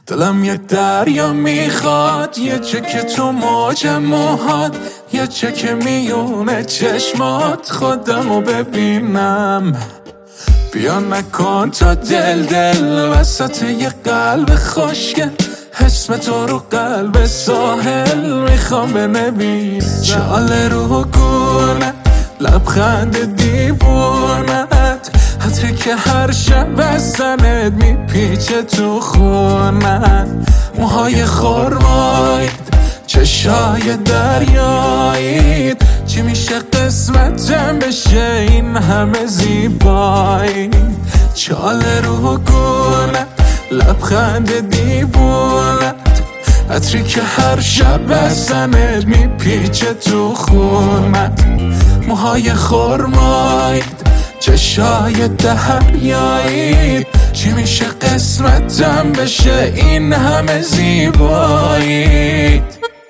دلم یه دریا میخواد، یه چکه تو موج موهات، یه چکه میونه چشمات، خودمو ببینم. بیا نکن تا دل وسط یه قلب خوشگل، اسم تو رو قلب ساحل میخوام بنویسم. چاله رو گونه لبخند دیوونت، حتی که هر شب بستنت میپیچه تو خونت. موهای خرمایید، چشای دریایید، چی میشه قسمتم بشه این همه زیبایی. چاله رو گونه لبخند دیوونت، عطری که هر شب بستنت میپیچه تو خونت. موهای خرمایید، چشای دریایید، چی میشه قسمتم بشه این همه زیبایی.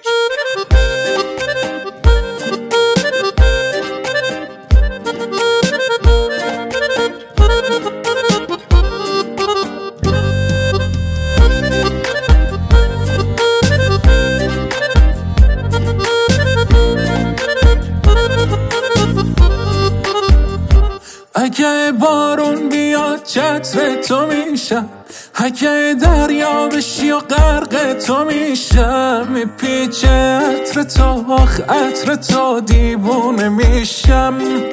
اگه بارون بیاد چتر تو میشم، اگه دریا بشی و غرق تو میشم، میپیچه عطر تو، آخ عطر تو، دیوونه میشم،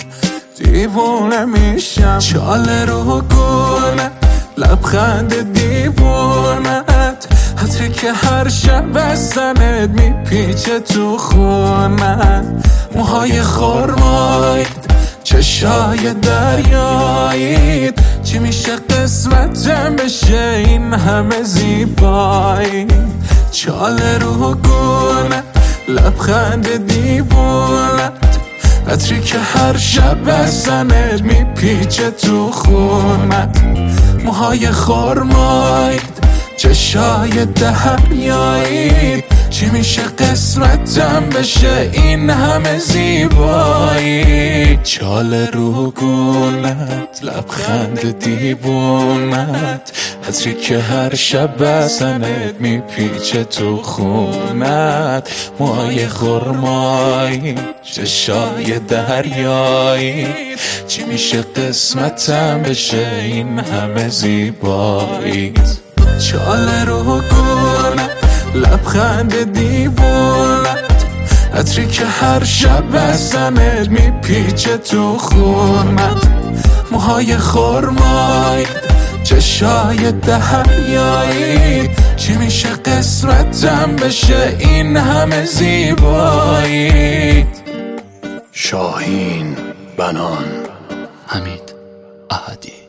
دیوونه میشم. چاله رو گونه لبخند دیوونت، عطری که هر شب بستنت میپیچه تو خونت. موهای خرمایید، چشای دریایید، چی میشه قسمتم بشه این همه زیبایی. چاله رو گونه لبخند دیوونت، عطری که هر شب بستنت میپیچه تو خونت. موهای خرمایید، چشای دریایید، چی میشه قسمتم بشه این همه زیبایی. چاله رو گونت لبخند دیوونت، عطری که هر شب بستنت میپیچه تو خونت. موهای خرمایی، چشای دریایی، چی میشه قسمتم بشه این همه زیبایی. چاله رو گونه لبخند دیوونت، عطری که هر شب بستنت میپیچه تو خونت. موهای خرمایید، چشای دریایی، چی میشه قسمتم بشه این همه زیبایی. شاهین بنان، حمید احدی.